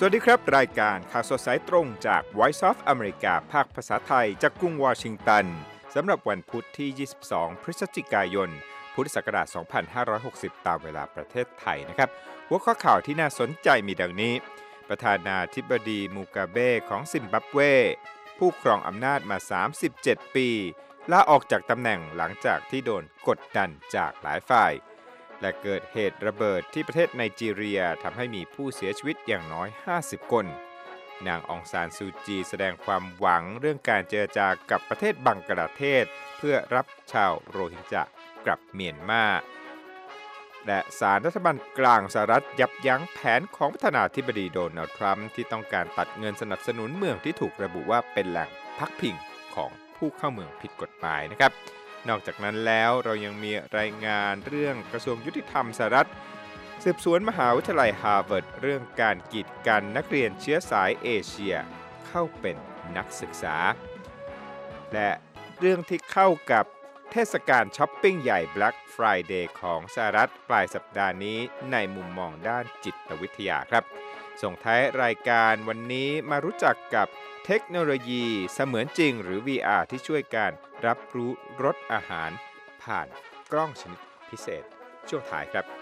วัสดีครับรายการข่าวสดสายตรงจาก Voice of America ภาคภาษาไทยจากกรุงวอชิงตันสำหรับวันพุธที่ 22 พฤศจิกายน พุทธศักราช 2560 ตามเวลาประเทศไทยนะครับหัวข้อข่าวที่น่าสนใจมีดังนี้ ประธานาธิบดีมูกาเบของซิมบับเวผู้ครองอำนาจมา 37 ปีลาออกจากตำแหน่งหลังจากที่โดนกดดันจากหลายฝ่ายและเกิดเหตุระเบิดที่ประเทศไนจีเรียทำให้มีผู้เสียชีวิตอย่างน้อย 50 คนนางองซานซูจีแสดงความหวังเรื่องการเจรจากับประเทศบังกลาเทศเพื่อรับชาวโรฮิงญากลับเมียนมาและศาลรัฐบาลกลางสหรัฐยับยั้งแผนของประธานาธิบดีโดนัลด์ทรัมป์ที่ต้องการตัดเงินสนับสนุนเมืองที่ถูกระบุว่าเป็นแหล่งพักพิงของผู้เข้าเมืองผิดกฎหมายนะครับนอกจากนั้นแล้วเรายังมีรายงานเรื่องกระทรวงยุติธรรมสหรัฐสืบสวนมหาวิทยาลัยฮาร์วาร์ดเรื่องการกีดกันนักเรียนเชื้อสายเอเชียเข้าเป็นนักศึกษาและเรื่องที่เข้ากับเทศกาลช้อปปิ้งใหญ่ Black Friday ของสหรัฐปลายสัปดาห์นี้ในมุมมองด้านจิตวิทยาครับส่งท้ายรายการวันนี้มารู้จักกับเทคโนโลยีเสมือนจริงหรือ VR ที่ช่วยการรับรู้รสอาหารผ่านกล้องชนิดพิเศษช่วงท้ายครับ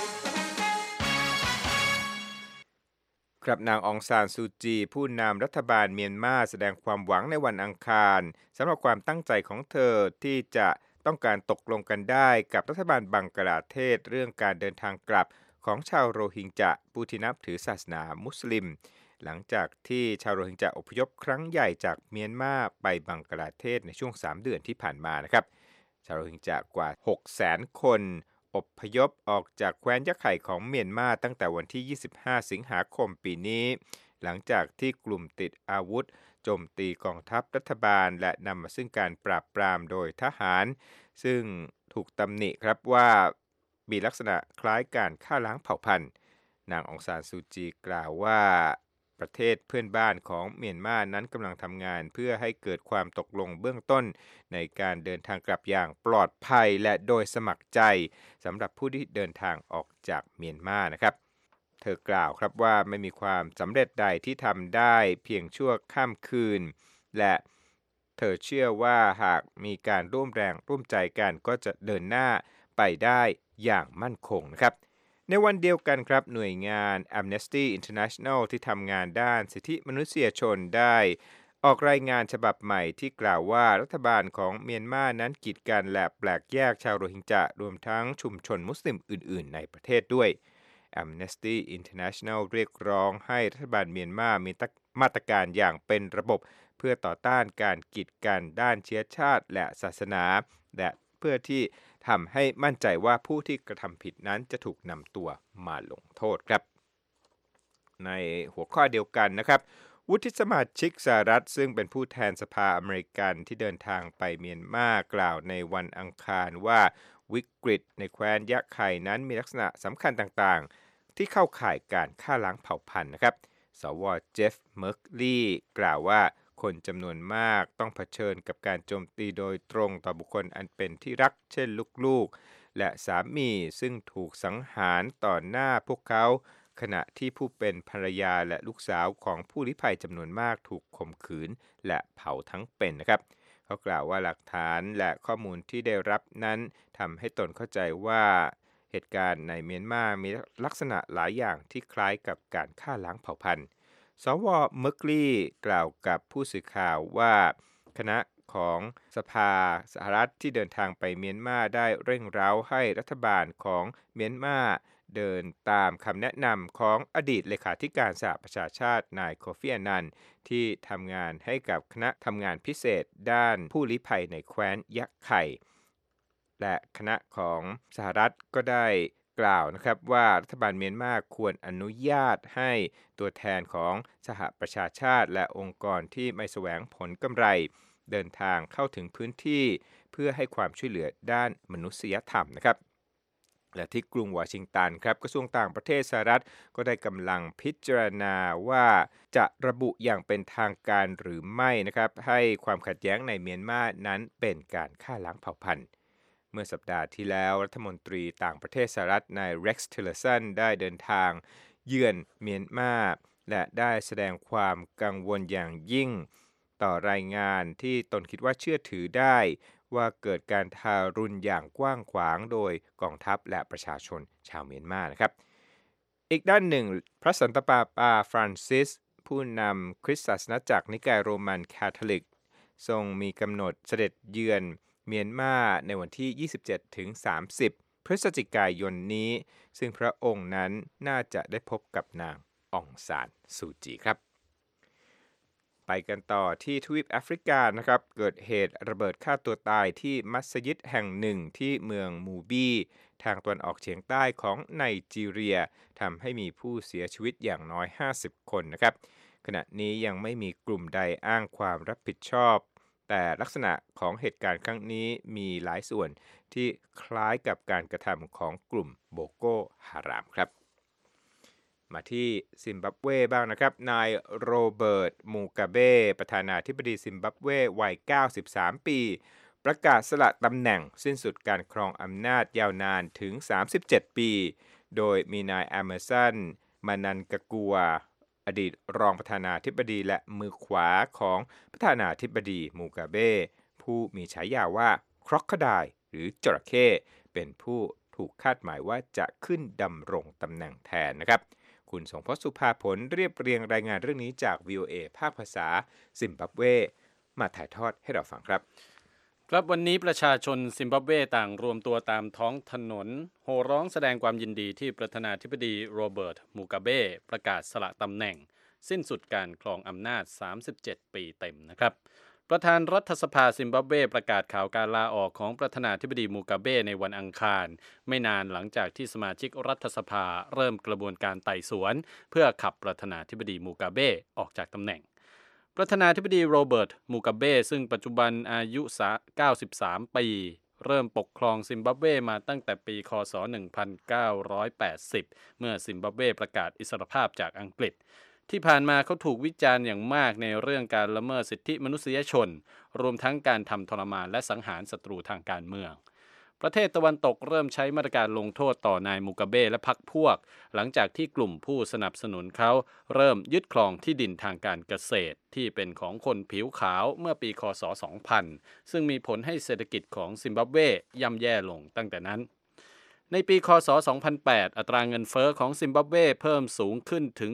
นางองซานซูจีผู้นำรัฐบาลเมียนมาแสดงความหวังในวันอังคารสำหรับความตั้งใจของเธอที่จะต้องการตกลงกันได้กับรัฐบาลบังกลาเทศเรื่องการเดินทางกลับของชาวโรฮิงญาผู้ที่นับถือศาสนามุสลิมหลังจากที่ชาวโรฮิงญาอพยพครั้งใหญ่จากเมียนมาไปบังกลาเทศในช่วง3เดือนที่ผ่านมานะครับชาวโรฮิงญากว่า 600,000 คนอพยพออกจากแคว้นยะไข่ของเมียนมาตั้งแต่วันที่ 25 สิงหาคมปีนี้หลังจากที่กลุ่มติดอาวุธโจมตีกองทัพรัฐบาลและนำมาซึ่งการปราบปรามโดยทหารซึ่งถูกตำหนิครับว่ามีลักษณะคล้ายการฆ่าล้างเผ่าพันธุ์นางองซานซูจีกล่าวว่าประเทศเพื่อนบ้านของเมียนมานั้นกำลังทำงานเพื่อให้เกิดความตกลงเบื้องต้นในการเดินทางกลับอย่างปลอดภัยและโดยสมัครใจสำหรับผู้ที่เดินทางออกจากเมียนมานะครับเธอกล่าวครับว่าไม่มีความสำเร็จใดที่ทำได้เพียงชั่วข้ามคืนและเธอเชื่อว่าหากมีการร่วมแรงร่วมใจกันก็จะเดินหน้าไปได้อย่างมั่นคงนะครับในวันเดียวกันครับหน่วยงาน Amnesty International ที่ทำงานด้านสิทธิมนุษยชนได้ออกรายงานฉบับใหม่ที่กล่าวว่ารัฐบาลของเมียนมานั้นกีดกันและแปลกแยกชาวโรฮิงญารวมทั้งชุมชนมุสลิมอื่นๆในประเทศด้วย Amnesty International เรียกร้องให้รัฐบาลเมียนมามีมาตรการอย่างเป็นระบบเพื่อต่อต้านการกีดกันด้านเชื้อชาติและศาสนาและเพื่อที่ทำให้มั่นใจว่าผู้ที่กระทำผิดนั้นจะถูกนำตัวมาลงโทษครับในหัวข้อเดียวกันนะครับวุฒิสมาชิกสหรัฐซึ่งเป็นผู้แทนสภาอเมริกันที่เดินทางไปเมียนมากล่าวในวันอังคารว่าวิกฤตในแคว้นยะไข่นั้นมีลักษณะสำคัญต่างๆที่เข้าข่ายการฆ่าล้างเผ่าพันธุ์นะครับสว.เจฟ เมอร์กลีย์กล่าวว่าคนจำนวนมากต้องเผชิญกับการโจมตีโดยตรงต่อบุคคลอันเป็นที่รักเช่นลูกๆและสามีซึ่งถูกสังหารต่อหน้าพวกเขาขณะที่ผู้เป็นภรรยาและลูกสาวของผู้ลี้ภัยจำนวนมากถูกข่มขืนและเผาทั้งเป็นนะครับเขากล่าวว่าหลักฐานและข้อมูลที่ได้รับนั้นทำให้ตนเข้าใจว่าเหตุการณ์ในเมียนมามีลักษณะหลายอย่างที่คล้ายกับการฆ่าล้างเผ่าพันธุ์สว.เมอร์กลีย์กล่าวกับผู้สื่อข่าวว่าคณะของสภาสหรัฐที่เดินทางไปเมียนมาได้เร่งเร้าให้รัฐบาลของเมียนมาเดินตามคำแนะนำของอดีตเลขาธิการสหประชาชาตินายโคฟีอานันที่ทำงานให้กับคณะทำงานพิเศษด้านผู้ลี้ภัยในแคว้นยะไข่และคณะของสหรัฐก็ได้กล่าวนะครับว่ารัฐบาลเมียนมาควรอนุญาตให้ตัวแทนของสหประชาชาติและองค์กรที่ไม่แสวงผลกำไรเดินทางเข้าถึงพื้นที่เพื่อให้ความช่วยเหลือด้านมนุษยธรรมนะครับและที่กรุงวอชิงตันครับกระทรวงต่างประเทศสหรัฐก็ได้กำลังพิจารณาว่าจะระบุอย่างเป็นทางการหรือไม่นะครับให้ความขัดแย้งในเมียนมานั้นเป็นการฆ่าล้างเผ่าพันธุ์เมื่อสัปดาห์ที่แล้วรัฐมนตรีต่างประเทศสหรัฐนายเร็กซ์ ทิลเลอร์สันได้เดินทางเยือนเมียนมาและได้แสดงความกังวลอย่างยิ่งต่อรายงานที่ตนคิดว่าเชื่อถือได้ว่าเกิดการทารุณอย่างกว้างขวางโดยกองทัพและประชาชนชาวเมียนมานะครับอีกด้านหนึ่งพระสันตะปาปาฟรานซิสผู้นำคริสตศาสนาจักรนิกายโรมันคาทอลิกทรงมีกำหนดเสด็จเยือนเมียนมาในวันที่ 27-30 พฤศจิกายนนี้ซึ่งพระองค์นั้นน่าจะได้พบกับนางองซานซูจีครับไปกันต่อที่ทวีปแอฟริกานะครับเกิดเหตุระเบิดฆ่าตัวตายที่มัสยิดแห่งหนึ่งที่เมืองมูบีทางตะวันออกเฉียงใต้ของไนจีเรียทำให้มีผู้เสียชีวิตอย่างน้อย50คนนะครับขณะนี้ยังไม่มีกลุ่มใดอ้างความรับผิดชอบแต่ลักษณะของเหตุการณ์ครั้งนี้มีหลายส่วนที่คล้ายกับการกระทำของกลุ่มโบโกฮารามครับมาที่ซิมบับเวบ้างนะครับนายโรเบิร์ตมูกาเบประธานาธิบดีซิมบับเววัย93ปีประกาศสละตำแหน่งสิ้นสุดการครองอำนาจยาวนานถึง37ปีโดยมีนายแอมเมอร์สันมานันกากัวอดีตรองประธานาธิบดีและมือขวาของประธานาธิบดีมูกาเบผู้มีฉายาว่าครอกโคไดล์หรือจระเข้เป็นผู้ถูกคาดหมายว่าจะขึ้นดำรงตำแหน่งแทนนะครับคุณสงพจน์สุภาผลเรียบเรียงรายงานเรื่องนี้จาก VOA ภาคภาษาซิมบับเวมาถ่ายทอดให้เราฟังครับครับวันนี้ประชาชนซิมบับเวต่างรวมตัวตามท้องถนนโห่ร้องแสดงความยินดีที่ประธานาธิบดีโรเบิร์ตมูกาเบประกาศสละตำแหน่งสิ้นสุดการครองอำนาจ37ปีเต็มนะครับประธานรัฐสภาซิมบับเวประกาศข่าวการลาออกของประธานาธิบดีมูกาเบในวันอังคารไม่นานหลังจากที่สมาชิกรัฐสภาเริ่มกระบวนการไต่สวนเพื่อขับประธานาธิบดีมูกาเบออกจากตำแหน่งประธานาธิบดีโรเบิร์ตมูกาเบซึ่งปัจจุบันอายุ93 ปีเริ่มปกครองซิมบับเวมาตั้งแต่ปีคศ1980เมื่อซิมบับเวประกาศอิสรภาพจากอังกฤษที่ผ่านมาเขาถูกวิจารณ์อย่างมากในเรื่องการละเมิดสิทธิมนุษยชนรวมทั้งการทำทรมานและสังหารศัตรูทางการเมืองประเทศตะวันตกเริ่มใช้มาตรการลงโทษต่อนายมูกาเบและพรรคพวกหลังจากที่กลุ่มผู้สนับสนุนเขาเริ่มยึดครองที่ดินทางการเกษตรที่เป็นของคนผิวขาวเมื่อปีคศ2000ซึ่งมีผลให้เศรษฐกิจของซิมบับเวย่ำแย่ลงตั้งแต่นั้นในปีคศ2008อัตราเงินเฟ้อของซิมบับเวเพิ่มสูงขึ้นถึง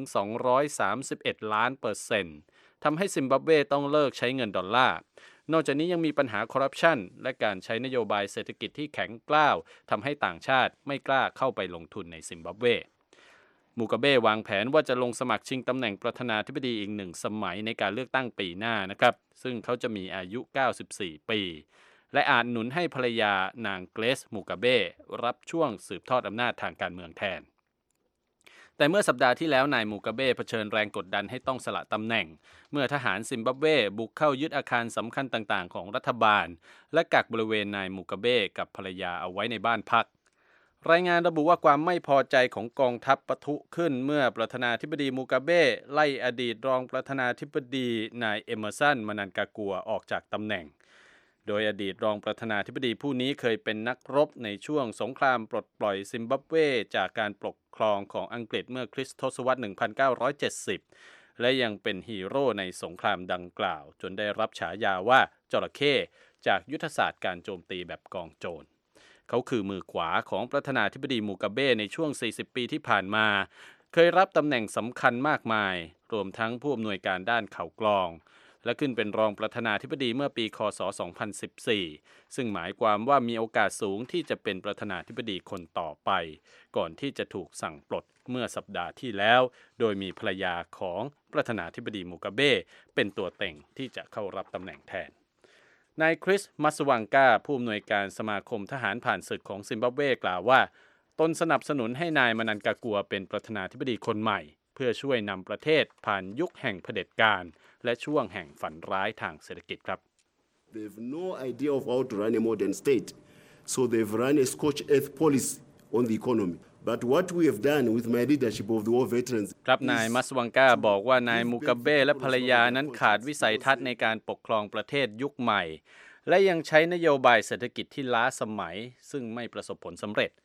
231ล้านเปอร์เซ็นต์ทำให้ซิมบับเวต้องเลิกใช้เงินดอลลาร์นอกจากนี้ยังมีปัญหาคอร์รัปชันและการใช้นโยบายเศรษฐกิจที่แข็งกร้าวทำให้ต่างชาติไม่กล้าเข้าไปลงทุนในซิมบับเวมูกาเบวางแผนว่าจะลงสมัครชิงตำแหน่งประธานาธิบดีอีก1 สมัยในการเลือกตั้งปีหน้านะครับซึ่งเขาจะมีอายุ94ปีและอาจหนุนให้ภรรยานางเกรซมูกาเบรับช่วงสืบทอดอำนาจทางการเมืองแทนแต่เมื่อสัปดาห์ที่แล้วนายมูกาเบเผชิญแรงกดดันให้ต้องสละตำแหน่งเมื่อทหารซิมบับเวบุกเข้ายึดอาคารสำคัญต่างๆของรัฐบาลและกักบริเวณนายมูกาเบกับภรรยาเอาไว้ในบ้านพักรายงานระบุว่าความไม่พอใจของกองทัพปะทุขึ้นเมื่อประธานาธิบดีมูกาเบไล่อดีตรองประธานาธิบดีนายเอเมอร์สันมานันกากัวออกจากตำแหน่งโดยอดีตรองประธานาธิบดีผู้นี้เคยเป็นนักรบในช่วงสงครามปลดปล่อยซิมบับเวจากการปกครองของอังกฤษเมื่อคริสตศตวรรษ 1970 และยังเป็นฮีโร่ในสงครามดังกล่าวจนได้รับฉายาว่าจระเข้จากยุทธศาสตร์การโจมตีแบบกองโจรเขาคือมือขวาของประธานาธิบดีมูกาเบในช่วง 40 ปีที่ผ่านมาเคยรับตำแหน่งสำคัญมากมายรวมทั้งผู้อำนวยการด้านข่าวกรองและขึ้นเป็นรองประธานาธิบดีเมื่อปีคศ2014ซึ่งหมายความว่ามีโอกาสสูงที่จะเป็นประธานาธิบดีคนต่อไปก่อนที่จะถูกสั่งปลดเมื่อสัปดาห์ที่แล้วโดยมีภรรยาของประธานาธิบดีมูกาเบเป็นตัวเต็งที่จะเข้ารับตำแหน่งแทนนายคริสมัสวังกาผู้อำนวยการสมาคมทหารผ่านศึกของซิมบับเวกล่าวว่าตนสนับสนุนให้นายมานันกากัวเป็นประธานาธิบดีคนใหม่เพื่อช่วยนำประเทศผ่านยุคแห่งเผด็จการและช่วงแห่งฝันร้ายทางเศรษฐกิจครับ They have no idea of how to run a modern state, so they've run a scorched earth policy on the economy. But what we have done with my leadership of the war veterans ครับนายมัสวังกาบอกว่านายมูกาเบและภรรยานั้นขาดวิสัยทัศน์ในการปกครองประเทศยุคใหม่และยังใช้นโยบายเศรษฐกิจที่ล้าสมัยซึ่งไม่ประสบผลสำเร็จ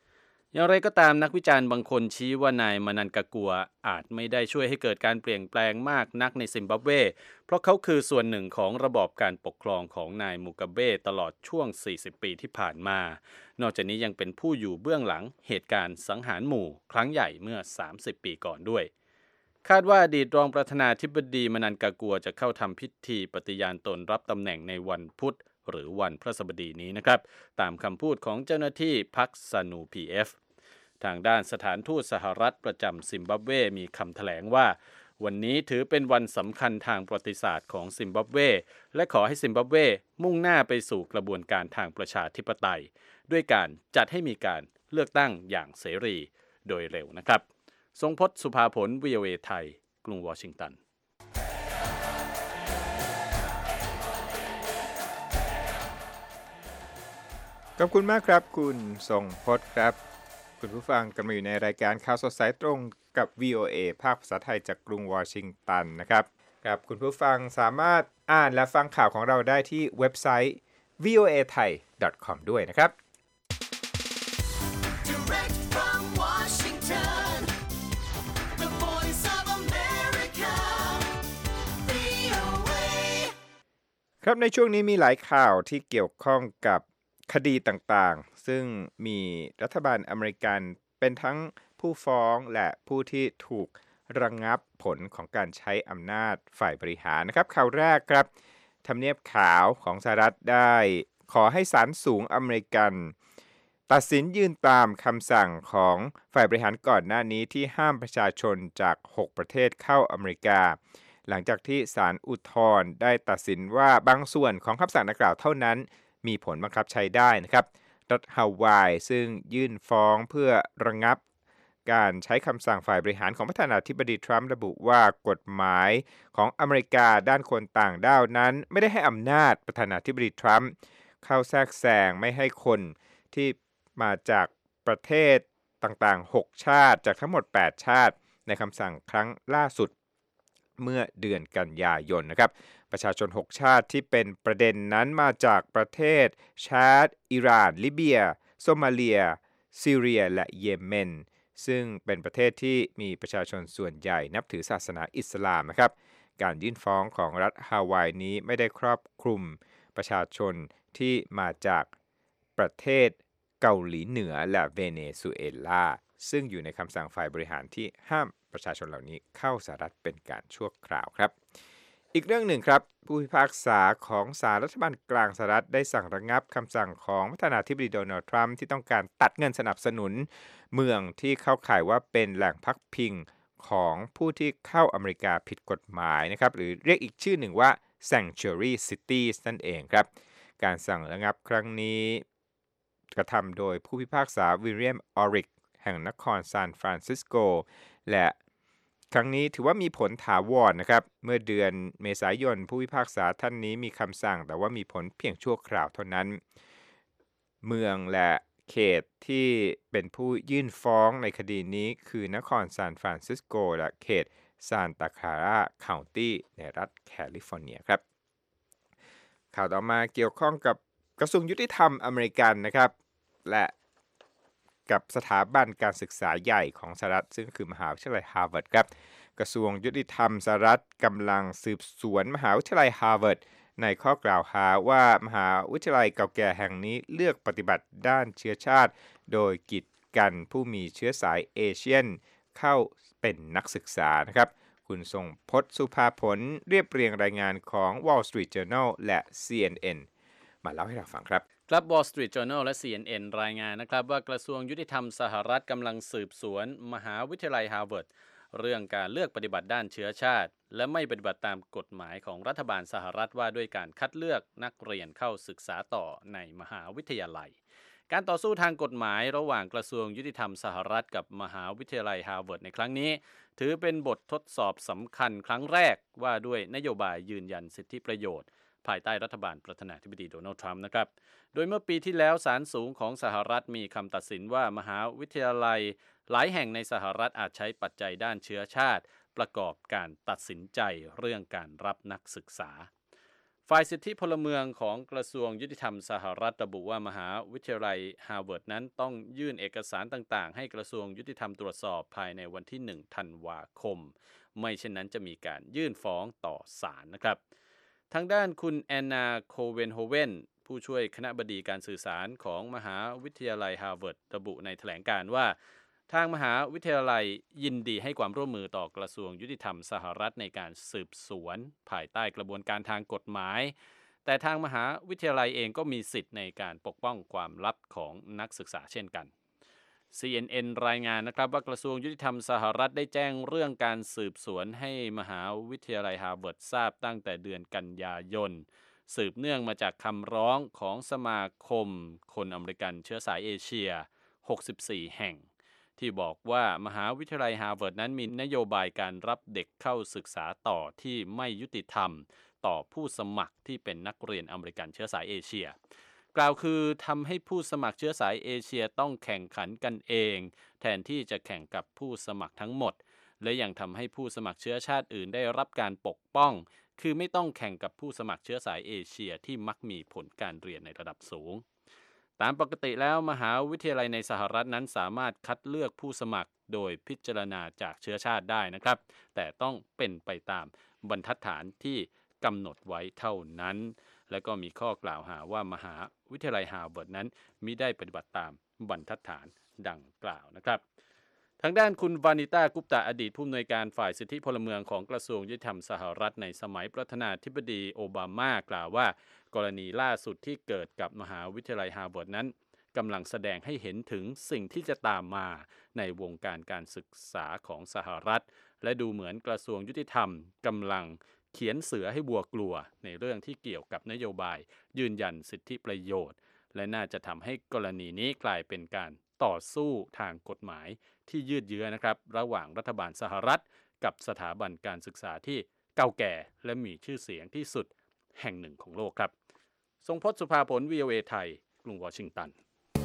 อย่างไรก็ตามนักวิจารณ์บางคนชี้ว่านายมานันกากัวอาจไม่ได้ช่วยให้เกิดการเปลี่ยนแปลงมากนักในซิมบับเวเพราะเขาคือส่วนหนึ่งของระบอบการปกครองของนายมูกาเบตลอดช่วง40 ปีที่ผ่านมานอกจากนี้ยังเป็นผู้อยู่เบื้องหลังเหตุการณ์สังหารหมู่ครั้งใหญ่เมื่อ30 ปีก่อนด้วยคาดว่าอดีตรองประธานาธิบดีมานันกากัวจะเข้าทำพิธีปฏิญาณตนรับตำแหน่งในวันพุธหรือวันพฤหัสบดีนี้นะครับตามคำพูดของเจ้าหน้าที่พรรคซานู PFทางด้านสถานทูตสหรัฐประจำซิมบับเวมีคำแถลงว่าวันนี้ถือเป็นวันสำคัญทางประวัติศาสตร์ของซิมบับเวและขอให้ซิมบับเวมุ่งหน้าไปสู่กระบวนการทางประชาธิปไตยด้วยการจัดให้มีการเลือกตั้งอย่างเสรีโดยเร็วนะครับทรงพจน์สุภาผล VOA ไทยกรุงวอชิงตันขอบคุณมากครับคุณทรงพจน์ครับคุณผู้ฟังกำลังอยู่ในรายการข่าวสดสายตรงกับ VOA ภาคภาษาไทยจากกรุงวอชิงตันนะครับครับคุณผู้ฟังสามารถอ่านและฟังข่าวของเราได้ที่เว็บไซต์ voathai.com ด้วยนะครับ Direct from Washington, the voice of America, VOA. ครับในช่วงนี้มีหลายข่าวที่เกี่ยวข้องกับคดีต่างๆซึ่งมีรัฐบาลอเมริกันเป็นทั้งผู้ฟ้องและผู้ที่ถูกระงับผลของการใช้อำนาจฝ่ายบริหารนะครับข่าวแรกครับทำเนียบขาวของสหรัฐได้ขอให้ศาลสูงอเมริกันตัดสินยืนตามคำสั่งของฝ่ายบริหารก่อนหน้านี้ที่ห้ามประชาชนจาก6ประเทศเข้าอเมริกาหลังจากที่ศาลอุทธรณ์ได้ตัดสินว่าบางส่วนของคำสั่งดังกล่าวเท่านั้นมีผลบังคับใช้ได้นะครับรัฐฮาวายซึ่งยื่นฟ้องเพื่อระงับการใช้คำสั่งฝ่ายบริหารของประธานาธิบดีทรัมป์ระบุว่ากฎหมายของอเมริกาด้านคนต่างด้าวนั้นไม่ได้ให้อำนาจประธานาธิบดีทรัมป์เข้าแทรกแซงไม่ให้คนที่มาจากประเทศต่างๆ6ชาติจากทั้งหมด8ชาติในคำสั่งครั้งล่าสุดเมื่อเดือนกันยายนนะครับประชาชน6ชาติที่เป็นประเด็นนั้นมาจากประเทศชาดอิหร่านลิเบียโซมาเลียซีเรียและเยเมนซึ่งเป็นประเทศที่มีประชาชนส่วนใหญ่นับถือศาสนาอิสลามนะครับการยื่นฟ้องของรัฐฮาวายนี้ไม่ได้ครอบคลุมประชาชนที่มาจากประเทศเกาหลีเหนือและเวเนซุเอลาซึ่งอยู่ในคำสั่งฝ่ายบริหารที่ห้ามประชาชนเหล่านี้เข้าสหรัฐเป็นการชั่วคราวครับอีกเรื่องหนึ่งครับผู้พิพากษาของศาลรัฐบาลกลางสหรัฐได้สั่งระงับคำสั่งของประธานาธิบดีโดนัลด์ทรัมป์ที่ต้องการตัดเงินสนับสนุนเมืองที่เข้าข่ายว่าเป็นแหล่งพักพิงของผู้ที่เข้าอเมริกาผิดกฎหมายนะครับหรือเรียกอีกชื่อหนึ่งว่า Sanctuary Cities นั่นเองครับการสั่งระงับครั้งนี้กระทำโดยผู้พิพากษาวิลเลียมออริกแห่งนครซานฟรานซิสโกและครั้งนี้ถือว่ามีผลถาวรนะครับเมื่อเดือนเมษายนผู้พิพากษาท่านนี้มีคำสั่งแต่ว่ามีผลเพียงชั่วคราวเท่านั้นเมืองและเขตที่เป็นผู้ยื่นฟ้องในคดีนี้คือนครซานฟรานซิสโกและเขตซานตาคลาราเคานตี้ในรัฐแคลิฟอร์เนียครับข่าวต่อมาเกี่ยวข้องกับกระทรวงยุติธรรมอเมริกันนะครับและกับสถาบันการศึกษาใหญ่ของสหรัฐซึ่งคือมหาวิทยาลัยฮาร์วาร์ดครับกระทรวงยุติธรรมสหรัฐกำลังสืบสวนมหาวิทยาลัยฮาร์วาร์ดในข้อกล่าวหาว่ามหาวิทยาลัยเก่าแก่แห่งนี้เลือกปฏิบัติด้านเชื้อชาติโดยกีดกันผู้มีเชื้อสายเอเชียนเข้าเป็นนักศึกษานะครับคุณทรงพจน์สุภาผลเรียบเรียงรายงานของ Wall Street Journal และ CNN มาเล่าให้เราฟังครับครับ Wall Street Journal และ CNN รายงานนะครับว่ากระทรวงยุติธรรมสหรัฐกำลังสืบสวนมหาวิทยาลัยฮาร์วาร์ดเรื่องการเลือกปฏิบัติด้านเชื้อชาติและไม่ปฏิบัติตามกฎหมายของรัฐบาลสหรัฐว่าด้วยการคัดเลือกนักเรียนเข้าศึกษาต่อในมหาวิทยาลัยการต่อสู้ทางกฎหมายระหว่างกระทรวงยุติธรรมสหรัฐกับมหาวิทยาลัยฮาร์วาร์ดในครั้งนี้ถือเป็นบททดสอบสำคัญครั้งแรกว่าด้วยนโยบายยืนยันสิทธิประโยชน์ภายใต้รัฐบาลประธานาธิบดีโดนัลด์ทรัมป์นะครับโดยเมื่อปีที่แล้วศาลสูงของสหรัฐมีคำตัดสินว่ามหาวิทยาลัยหลายแห่งในสหรัฐอาจใช้ปัจจัยด้านเชื้อชาติประกอบการตัดสินใจเรื่องการรับนักศึกษาฝ่ายสิทธิพลเมืองของกระทรวงยุติธรรมสหรัฐระบุว่ามหาวิทยาลัยฮาร์วาร์ดนั้นต้องยื่นเอกสารต่างๆให้กระทรวงยุติธรรมตรวจสอบภายในวันที่1ธันวาคมไม่เช่นนั้นจะมีการยื่นฟ้องต่อศาลนะครับทางด้านคุณแอนนาโคเวนโฮเวนผู้ช่วยคณบดีการสื่อสารของมหาวิทยาลัยฮาร์วาร์ดระบุในแถลงการณ์ว่าทางมหาวิทยาลัยยินดีให้ความร่วมมือต่อกระทรวงยุติธรรมสหรัฐในการสืบสวนภายใต้กระบวนการทางกฎหมายแต่ทางมหาวิทยาลัยเองก็มีสิทธิ์ในการปกป้องความลับของนักศึกษาเช่นกัน CNN รายงานนะครับว่ากระทรวงยุติธรรมสหรัฐได้แจ้งเรื่องการสืบสวนให้มหาวิทยาลัยฮาร์วาร์ดทราบตั้งแต่เดือนกันยายนสืบเนื่องมาจากคำร้องของสมาคมคนอเมริกันเชื้อสายเอเชีย64แห่งที่บอกว่ามหาวิทยาลัยฮาร์วาร์ดนั้นมีนโยบายการรับเด็กเข้าศึกษาต่อที่ไม่ยุติธรรมต่อผู้สมัครที่เป็นนักเรียนอเมริกันเชื้อสายเอเชียกล่าวคือทำให้ผู้สมัครเชื้อสายเอเชียต้องแข่งขันกันเองแทนที่จะแข่งกับผู้สมัครทั้งหมดและยังทำให้ผู้สมัครเชื้อชาติอื่นได้รับการปกป้องคือไม่ต้องแข่งกับผู้สมัครเชื้อสายเอเชียที่มักมีผลการเรียนในระดับสูงตามปกติแล้วมหาวิทยาลัยในสหรัฐนั้นสามารถคัดเลือกผู้สมัครโดยพิจารณาจากเชื้อชาติได้นะครับแต่ต้องเป็นไปตามบรรทัดฐานที่กำหนดไว้เท่านั้นและก็มีข้อกล่าวหาว่ามหาวิทยาลัยฮาร์วาร์ดนั้นมิได้ปฏิบัติตามบรรทัดฐานดังกล่าวนะครับทางด้านคุณวานิต้ากุปตะอดีตผู้อำนวยการฝ่ายสิทธิพลเมืองของกระทรวงยุติธรรมสหรัฐในสมัยประธานาธิบดีโอบามากล่าวว่ากรณีล่าสุดที่เกิดกับมหาวิทยาลัยฮาร์วาร์ดนั้นกำลังแสดงให้เห็นถึงสิ่งที่จะตามมาในวงการการศึกษาของสหรัฐและดูเหมือนกระทรวงยุติธรรมกำลังเขียนเสือให้วัวกลัวในเรื่องที่เกี่ยวกับนโยบายยืนยันสิทธิประโยชน์และน่าจะทำให้กรณีนี้กลายเป็นการต่อสู้ทางกฎหมายที่ยืดเยื้อนะครับระหว่างรัฐบาลสหรัฐกับสถาบันการศึกษาที่เก่าแก่และมีชื่อเสียงที่สุดแห่งหนึ่งของโลกครับทรงพจน์สุภาผล VOA ไทยกรุงวอชิงตัน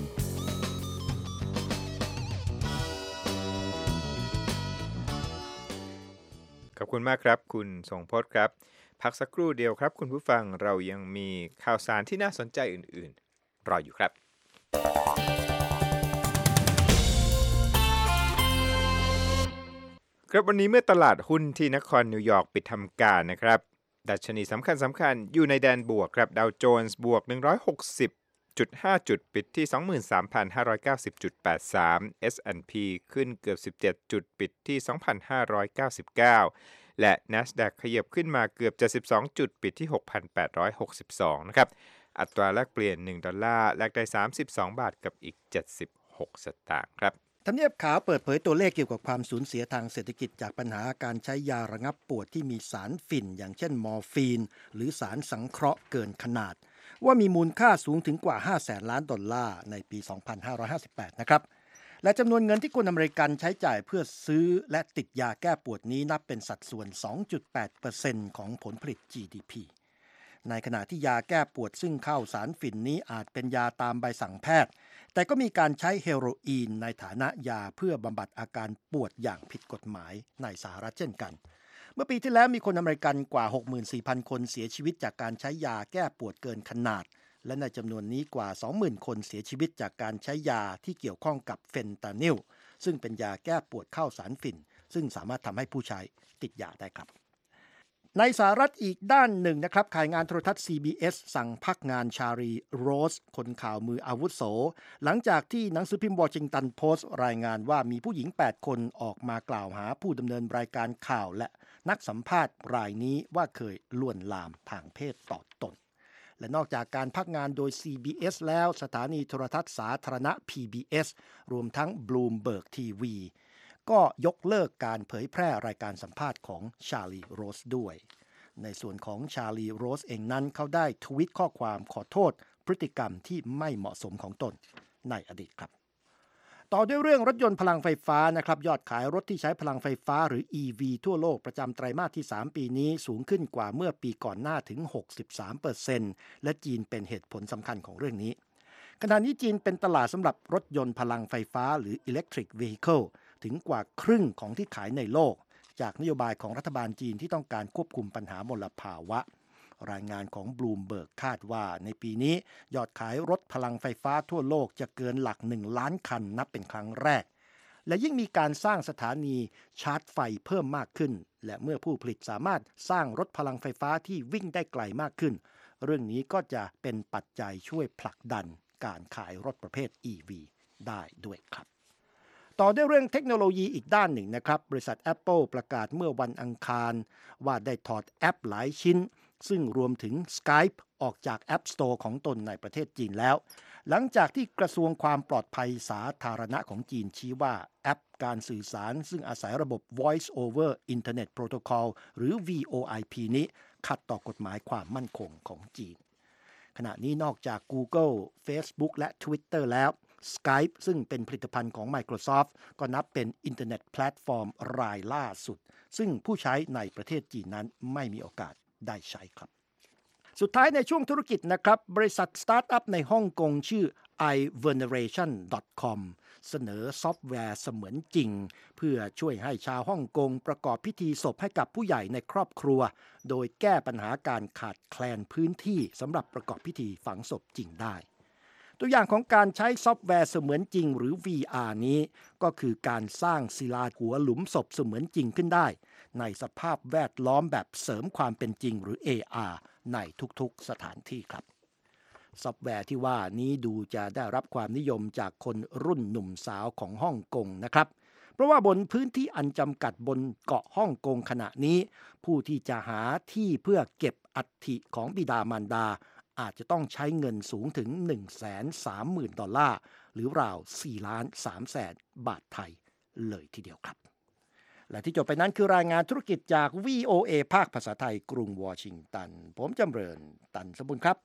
ขอบคุณมากครับคุณทรงพจน์ครับพักสักครู่เดียวครับคุณผู้ฟังเรายังมีข่าวสารที่น่าสนใจอื่นๆรออยู่ครับครับวันนี้เมื่อตลาดหุ้นที่นครนิวยอร์กปิดทำการนะครับดัชนีสำคัญอยู่ในแดนบวกครับดาวโจนส์บวก160.5 จุดปิดที่ 23,590.83 S&P ขึ้นเกือบ17จุดปิดที่ 2,599 และ NASDAQ ขยับขึ้นมาเกือบ72จุดปิดที่ 6,862 นะครับอัตราแลกเปลี่ยน1ดอลลาร์แลกได้32บาทกับอีก76สตางค์ครับทำเนียบขาวเปิดเผยตัวเลขเกี่ยวกับความสูญเสียทางเศรษฐกิจจากปัญหาการใช้ยาระงับปวดที่มีสารฝิ่นอย่างเช่นมอร์ฟีนหรือสารสังเคราะห์เกินขนาดว่ามีมูลค่าสูงถึงกว่า 500,000 ล้านดอลลาร์ในปี 2558 นะครับและจำนวนเงินที่คนอเมริกันใช้จ่ายเพื่อซื้อและติดยาแก้ปวดนี้นับเป็นสัดส่วน 2.8% ของผลผลิต GDP ในขณะที่ยาแก้ปวดซึ่งเข้าสารฝิ่นนี้อาจเป็นยาตามใบสั่งแพทย์แต่ก็มีการใช้เฮโรอีนในฐานะยาเพื่อบำบัดอาการปวดอย่างผิดกฎหมายในสหรัฐเช่นกันเมื่อปีที่แล้วมีคนอเมริกันกว่า 64,000 คนเสียชีวิตจากการใช้ยาแก้ปวดเกินขนาดและในจำนวนนี้กว่า 20,000 คนเสียชีวิตจากการใช้ยาที่เกี่ยวข้องกับเฟนตานิลซึ่งเป็นยาแก้ปวดเข้าสารฝิ่นซึ่งสามารถทำให้ผู้ใช้ติดยาได้ครับในสหรัฐอีกด้านหนึ่งนะครับข่ายงานโทรทัศน์ CBS สั่งพักงานชาลีโรสคนข่าวมืออาวุโสหลังจากที่หนังสือพิมพ์วอชิงตันโพสต์รายงานว่ามีผู้หญิง8คนออกมากล่าวหาผู้ดำเนินรายการข่าวและนักสัมภาษณ์รายนี้ว่าเคยลวนลามทางเพศต่อตนและนอกจากการพักงานโดย CBS แล้วสถานีโทรทัศน์สาธารณะ PBS รวมทั้ง Bloomberg TVก็ยกเลิกการเผยแพร่รายการสัมภาษณ์ของชาลีโรสด้วยในส่วนของชาลีโรสเองนั้นเขาได้ทวีตข้อความขอโทษพฤติกรรมที่ไม่เหมาะสมของตนในอดีตครับต่อด้วยเรื่องรถยนต์พลังไฟฟ้านะครับยอดขายรถที่ใช้พลังไฟฟ้าหรือ EV ทั่วโลกประจำไตรมาสที่3ปีนี้สูงขึ้นกว่าเมื่อปีก่อนหน้าถึง 63% และจีนเป็นเหตุผลสำคัญของเรื่องนี้ขณะนี้จีนเป็นตลาดสำหรับรถยนต์พลังไฟฟ้าหรือ Electric Vehicle ถึงกว่าครึ่งของที่ขายในโลกจากนโยบายของรัฐบาลจีนที่ต้องการควบคุมปัญหามลภาวะรายงานของ Bloomberg คาดว่าในปีนี้ยอดขายรถพลังไฟฟ้าทั่วโลกจะเกินหลัก1 ล้านคันนับเป็นครั้งแรกและยิ่งมีการสร้างสถานีชาร์จไฟเพิ่มมากขึ้นและเมื่อผู้ผลิตสามารถสร้างรถพลังไฟฟ้าที่วิ่งได้ไกลมากขึ้นเรื่องนี้ก็จะเป็นปัจจัยช่วยผลักดันการขายรถประเภท EV ได้ด้วยครับต่อด้วยเรื่องเทคโนโลยีอีกด้านหนึ่งนะครับบริษัท Apple ประกาศเมื่อวันอังคารว่าได้ถอดแอปหลายชิ้นซึ่งรวมถึง Skype ออกจาก App Store ของตนในประเทศจีนแล้วหลังจากที่กระทรวงความปลอดภัยสาธารณะของจีนชี้ว่าแอปการสื่อสารซึ่งอาศัยระบบ Voice over Internet Protocol หรือ VoIP นี้ขัดต่อกฎหมายความมั่นคงของจีนขณะนี้นอกจาก Google Facebook และ Twitter แล้ว Skype ซึ่งเป็นผลิตภัณฑ์ของ Microsoft ก็นับเป็นอินเทอร์เน็ตแพลตฟอร์มรายล่าสุดซึ่งผู้ใช้ในประเทศจีนนั้นไม่มีโอกาสได้ใช้ครับสุดท้ายในช่วงธุรกิจนะครับบริษัทสตาร์ทอัพในฮ่องกงชื่อ iveneration.com เสนอซอฟต์แวร์เสมือนจริงเพื่อช่วยให้ชาวฮ่องกงประกอบพิธีศพให้กับผู้ใหญ่ในครอบครัวโดยแก้ปัญหาการขาดแคลนพื้นที่สำหรับประกอบพิธีฝังศพจริงได้ตัวอย่างของการใช้ซอฟต์แวร์เสมือนจริงหรือ VR นี้ก็คือการสร้างศิลาหัวหลุมศพเสมือนจริงขึ้นได้ในสภาพแวดล้อมแบบเสริมความเป็นจริงหรือ AR ในทุกๆสถานที่ครับซอฟต์แวร์ที่ว่านี้ดูจะได้รับความนิยมจากคนรุ่นหนุ่มสาวของฮ่องกงนะครับเพราะว่าบนพื้นที่อันจำกัดบนเกาะฮ่องกงขณะนี้ผู้ที่จะหาที่เพื่อเก็บอัฐิของบิดามารดาอาจจะต้องใช้เงินสูงถึง 130,000 ดอลลาร์หรือราว 4,300,000 บาทไทยเลยทีเดียวครับและที่จบไปนั้นคือรายงานธุรกิจจาก VOA ภาคภาษาไทยกรุงวอชิงตันผมจำเริญตันสมบูรณ์ครับ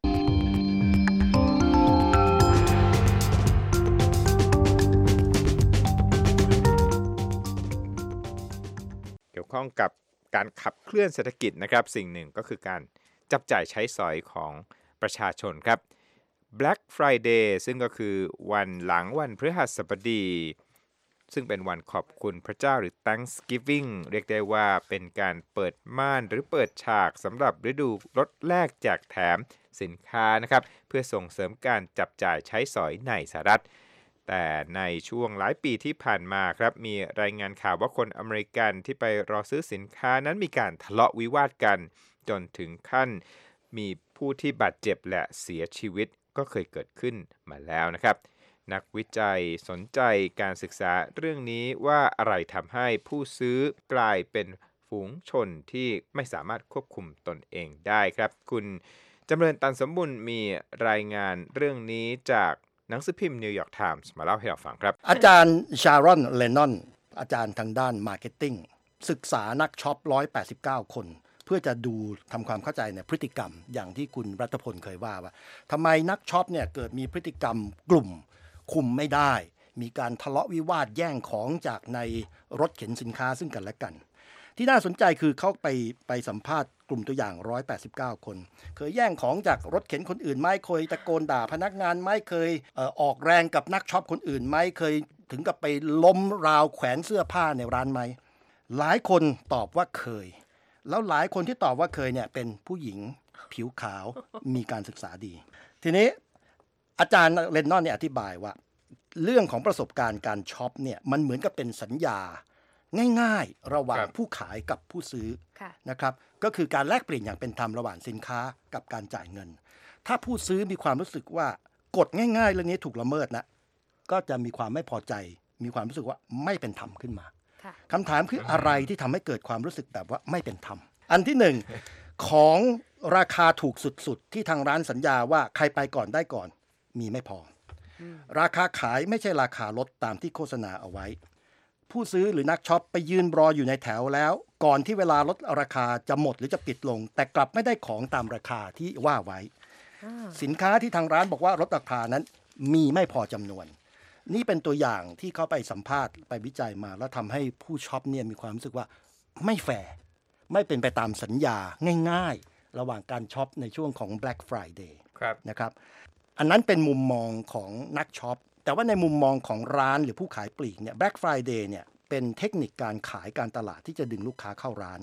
เกี่ยวข้องกับการขับเคลื่อนเศรษฐกิจนะครับสิ่งหนึ่งก็คือการจับจ่ายใช้สอยของประชาชนครับ Black Friday ซึ่งก็คือวันหลังวันพฤหัสบดีซึ่งเป็นวันขอบคุณพระเจ้าหรือ Thanksgiving เรียกได้ว่าเป็นการเปิดม่านหรือเปิดฉากสำหรับฤดูลดแลกแจกแถมสินค้านะครับเพื่อส่งเสริมการจับจ่ายใช้สอยในสหรัฐแต่ในช่วงหลายปีที่ผ่านมาครับมีรายงานข่าวว่าคนอเมริกันที่ไปรอซื้อสินค้านั้นมีการทะเลาะวิวาทกันจนถึงขั้นมีผู้ที่บาดเจ็บและเสียชีวิตก็เคยเกิดขึ้นมาแล้วนะครับนักวิจัยสนใจการศึกษาเรื่องนี้ว่าอะไรทำให้ผู้ซื้อกลายเป็นฝูงชนที่ไม่สามารถควบคุมตนเองได้ครับคุณจำเริญตันสมบุญมีรายงานเรื่องนี้จากหนังสือพิมพ์นิวยอร์กไทมส์มาเล่าให้เราฟังครับอาจารย์ชารอนเลนนอนอาจารย์ทางด้านมาร์เก็ตติ้งศึกษานักช็อป189 คนเพื่อจะดูทำความเข้าใจในพฤติกรรมอย่างที่คุณรัตพลเคยว่าทำไมนักช็อปเนี่ยเกิดมีพฤติกรรมกลุ่มคุมไม่ได้มีการทะเลาะวิวาทแย่งของจากในรถเข็นสินค้าซึ่งกันและกันที่น่าสนใจคือเขาไปสัมภาษณ์กลุ่มตัวอย่าง189 คนเคยแย่งของจากรถเข็นคนอื่นไหมเคยตะโกนด่าพนักงานไหมเคยออกแรงกับนักช็อปคนอื่นไหมเคยถึงกับไปล้มราวแขวนเสื้อผ้าในร้านไหมหลายคนตอบว่าเคยแล้วหลายคนที่ตอบว่าเคยเนี่ยเป็นผู้หญิงผิวขาวมีการศึกษาดีทีนี้อาจารย์เลนนอนเนี่ยอธิบายว่าเรื่องของประสบการณ์การช็อปเนี่ยมันเหมือนกับเป็นสัญญาง่ายๆระหว่างผู้ขายกับผู้ซื้อนะครับก็คือการแลกเปลี่ยนอย่างเป็นธรรมระหว่างสินค้ากับการจ่ายเงินถ้าผู้ซื้อมีความรู้สึกว่ากฎง่ายๆเรื่องนี้ถูกละเมิดนะก็จะมีความไม่พอใจมีความรู้สึกว่าไม่เป็นธรรมขึ้นมาคำถามคืออะไรที่ทำให้เกิดความรู้สึกแบบว่าไม่เป็นธรรมอันที่หนึ่งของราคาถูกสุดๆที่ทางร้านสัญญาว่าใครไปก่อนได้ก่อนมีไม่พอราคาขายไม่ใช่ราคาลดตามที่โฆษณาเอาไว้ผู้ซื้อหรือนักช็อปไปยืนรออยู่ในแถวแล้วก่อนที่เวลาลดราคาจะหมดหรือจะปิดลงแต่กลับไม่ได้ของตามราคาที่ว่าไว้สินค้าที่ทางร้านบอกว่าลดราคานั้นมีไม่พอจำนวนนี่เป็นตัวอย่างที่เขาไปสัมภาษณ์ไปวิจัยมาแล้วทำให้ผู้ช็อปเนี่ยมีความรู้สึกว่าไม่แฟร์ไม่เป็นไปตามสัญญาง่ายๆระหว่างการช็อปในช่วงของ Black Friday นะครับอันนั้นเป็นมุมมองของนักช็อปแต่ว่าในมุมมองของร้านหรือผู้ขายปลีกเนี่ย Black Friday เนี่ยเป็นเทคนิคการขายการตลาดที่จะดึงลูกค้าเข้าร้าน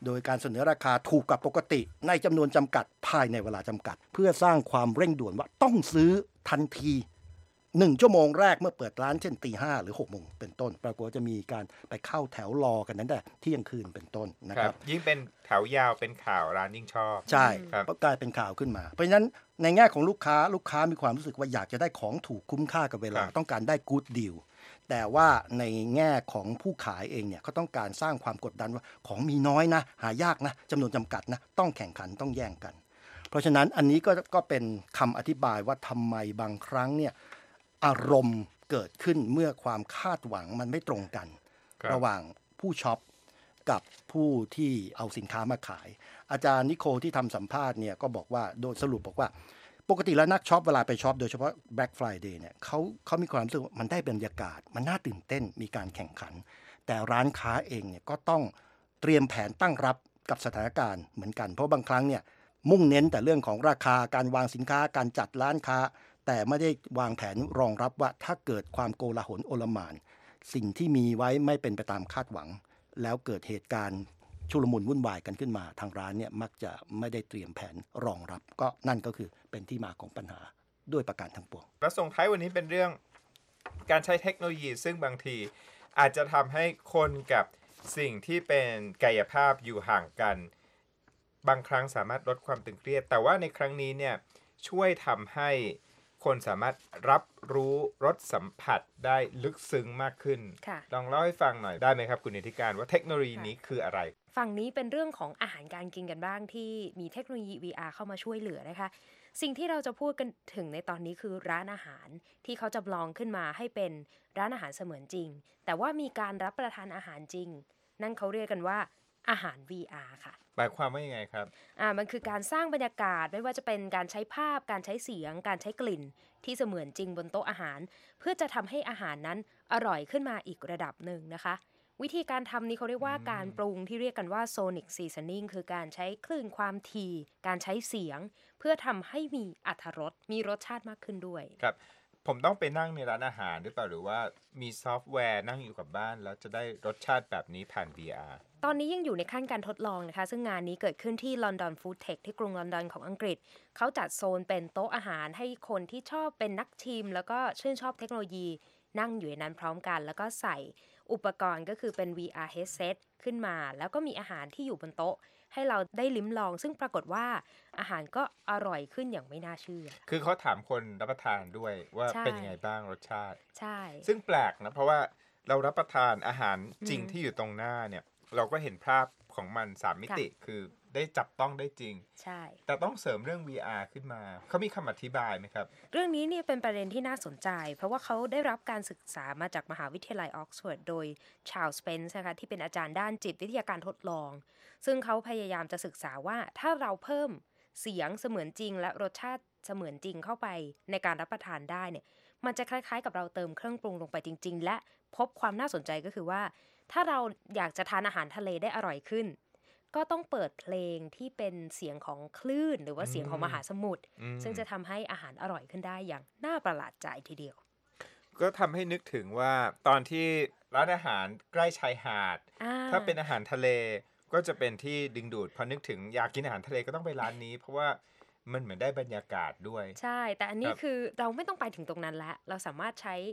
โดยการเสนอราคาถูกกว่าปกติในจำนวนจำกัดภายในเวลาจำกัด เพื่อสร้างความเร่งด่วนว่าต้องซื้อทันที1 ชั่วโมงแรกเมื่อเปิดร้านเช่น 5:00 หรือ 6:00 เป็นต้นปรากฏว่าจะมีการไปเข้าแถวรอกันนั้นแต่เที่ยงคืนเป็นต้นนะครับยิ่งเป็นแถวยาวเป็นข่าวร้านยิ่งชอบใช่ครับก็กลายเป็นข่าวขึ้นมา เพราะฉะนั้นในแง่ของลูกค้ามีความรู้สึกว่าอยากจะได้ของถูกคุ้มค่ากับเวลาครับต้องการได้ good deal แต่ว่าในแง่ของผู้ขายเองเนี่ยเขาต้องการสร้างความกดดันว่าของมีน้อยนะหายากนะจำนวนจำกัดนะต้องแข่งขันต้องแย่งกัน เพราะฉะนั้นอันนี้ก็เป็นคำอธิบายว่าทำไมบางครั้งเนี่ยอารมณ์เกิดขึ้นเมื่อความคาดหวังมันไม่ตรงกันครับระหว่างผู้ช็อปกับผู้ที่เอาสินค้ามาขาย อาจารย์นิโคลที่ทำสัมภาษณ์เนี่ยก็บอกว่าโดยสรุปบอกว่าปกติแล้วนักช็อปเวลาไปช็อปโดยเฉพาะ Black Friday เนี่ยเขามีความรู้สึกว่ามันได้บรรยากาศมันน่าตื่นเต้นมีการแข่งขัน แต่ร้านค้าเองเนี่ยก็ต้องเตรียมแผนตั้งรับกับสถานการณ์เหมือนกันเพราะบางครั้งเนี่ยมุ่งเน้นแต่เรื่องของราคาการวางสินค้าการจัดร้านค้า แต่ไม่ได้วางแผนรองรับว่าถ้าเกิดความโกลาหลโอลหม่านสิ่งที่มีไว้ไม่เป็นไปตามคาดหวัง แล้วเกิดเหตุการณ์ชุลมุนวุ่นวายกันขึ้นมาทางร้านเนี่ยมักจะไม่ได้เตรียมแผนรองรับ ก็นั่นก็คือเป็นที่มาของปัญหาด้วยประการทั้งปวงแล้วส่งท้ายวันนี้เป็นเรื่องการใช้เทคโนโลยีซึ่งบางทีอาจจะทำให้คนกับสิ่งที่เป็นกายภาพอยู่ห่างกัน บางครั้งสามารถลดความตึงเครียด แต่ว่าในครั้งนี้เนี่ยช่วยทำให้คนสามารถรับรู้รสสัมผัสได้ลึกซึ้งมากขึ้นค่ะลองเล่าให้ฟังหน่อยได้ไหมครับคุณนิติการว่าเทคโนโลยีนี้คืออะไรฝั่งนี้เป็นเรื่องของอาหารการกินกันบ้างที่มีเทคโนโลยี VR เข้ามาช่วยเหลือนะคะ สิ่งที่เราจะพูดกันถึงในตอนนี้คือร้านอาหารที่เขาจำลองขึ้นมาให้เป็นร้านอาหารเสมือนจริง แต่ว่ามีการรับประทานอาหารจริง นั่นเขาเรียกกันว่าอาหาร VR ค่ะหมายความว่ายังไงครับมันคือการสร้างบรรยากาศไม่ว่าจะเป็นการใช้ภาพการใช้เสียง การใช้กลิ่น ที่เสมือนจริงบนโต๊ะอาหาร เพื่อจะทำให้อาหารนั้นอร่อยขึ้นมาอีกระดับหนึ่งนะคะ วิธีการทำนี้เขาเรียกว่าการปรุงที่เรียกกันว่า Sonic Seasoning คือการใช้คลื่นความถี่การใช้เสียง เพื่อทำให้มีอรรถรสมีรสชาติมากขึ้นด้วยครับ ผมต้องไปนั่งในร้านอาหารหรือเปล่าหรือว่ามีซอฟต์แวร์นั่งอยู่กับบ้านแล้วจะได้รสชาติแบบนี้ผ่าน VR ตอนนี้ยังอยู่ในขั้นการทดลองนะคะ ซึ่งงานนี้เกิดขึ้นที่ London Food Tech ที่กรุงลอนดอนของอังกฤษ เขาจัดโซนเป็นโต๊ะอาหารให้คนที่ชอบเป็นนักชิม แล้วก็ชื่นชอบเทคโนโลยีนั่งอยู่ในนั้นพร้อมกัน แล้วก็ใส่อุปกรณ์ก็คือเป็น VR headset ขึ้นมา แล้วก็มีอาหารที่อยู่บนโต๊ะ ให้เราได้ลิ้มลอง ซึ่งปรากฏว่าอาหารก็อร่อยขึ้นอย่างไม่น่าเชื่อคือเขาถามคนรับประทานด้วยว่าใช่เป็นยังไงบ้างรสชาติใช่ซึ่งแปลกนะเพราะว่าเรารับประทานอาหารจริงที่อยู่ตรงหน้าเนี่ยเราก็เห็นภาพของมัน3มิติคือได้จับต้องได้จริงใช่แต่ต้องเสริมเรื่อง VR ขึ้นมาเขามีคำอธิบายไหมครับเรื่องนี้เนี่ยเป็นประเด็นที่น่าสนใจ เพราะว่าเขาได้รับการศึกษามาจากมหาวิทยาลัยออกซฟอร์ดโดยชาร์ลส์สเปนซ์นะคะที่เป็นอาจารย์ด้านจิตวิทยาการทดลอง ซึ่งเขาพยายามจะศึกษาว่าถ้าเราเพิ่มเสียงเสมือนจริง และรสชาติเสมือนจริงเข้าไปในการรับประทานได้เนี่ยมันจะคล้ายๆกับเราเติมเครื่องปรุงลงไปจริง ๆ และพบความน่าสนใจก็คือว่าถ้าเราอยากจะทานอาหารทะเลได้อร่อยขึ้น ก็ต้องเปิดเพลงที่เป็นเสียงของคลื่นหรือว่าเสียงของมหาสมุทรซึ่งจะทำให้อาหารอร่อยขึ้นได้อย่างน่าประหลาดใจทีเดียวก็ทำให้นึกถึงว่าตอนที่ร้านอาหารใกล้ชายหาด ถ้าเป็นอาหารทะเลก็จะเป็นที่ดึงดูดพอนึกถึงอยากกินอาหารทะเลก็ต้องไปร้านนี้ เพราะว่ามันเหมือนได้บรรยากาศด้วยใช่ แต่อันนี้ครับคือเราไม่ต้องไปถึงตรงนั้นแล้ว เราสามารถใช้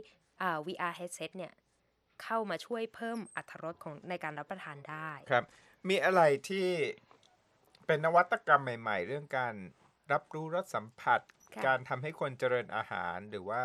VR headset เนี่ยเข้ามาช่วยเพิ่มอรรถรสของในการรับประทานได้ครับ มีอะไรที่เป็นนวัตกรรมใหม่ ๆ เรื่องการรับรู้รสสัมผัสค่ะการทำให้คนเจริญอาหารหรือว่า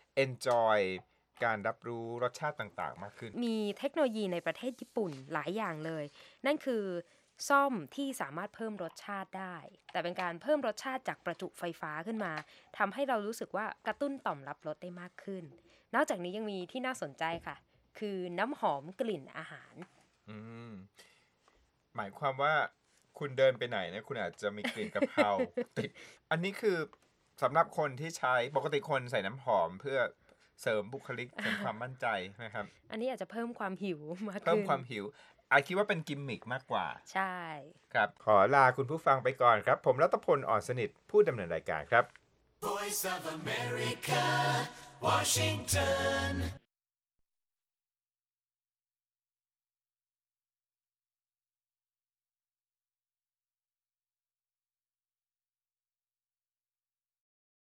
enjoy การรับรู้รสชาติต่างๆ มากขึ้นมีเทคโนโลยีในประเทศญี่ปุ่นหลายอย่างเลย นั่นคือซ่อมที่สามารถเพิ่มรสชาติได้ แต่เป็นการเพิ่มรสชาติจากประจุไฟฟ้าขึ้นมาทำให้เรารู้สึกว่ากระตุ้นต่อมรับรสได้มากขึ้น นอกจากนี้ยังมีที่น่าสนใจค่ะ คือน้ำหอมกลิ่นอาหารอืมหมายความว่าคุณเดินไปไหนเนี่ยคุณอาจจะมีกลิ่นกะเพรา ติด อันนี้คือสำหรับคนที่ใช้ปกติคนใส่น้ำหอมเพื่อเสริมบุคลิกเสริมความมั่นใจนะครับอันนี้อาจจะเพิ่มความหิวมากขึ้นเพิ่มความหิวอาคิดว่าเป็นกิมมิกมากกว่าใช่ครับ ขอลาคุณผู้ฟังไปก่อนครับ ผมรัตพล อ่อนสนิทผู้ดำเนินรายการครับ Voice of America, Washington.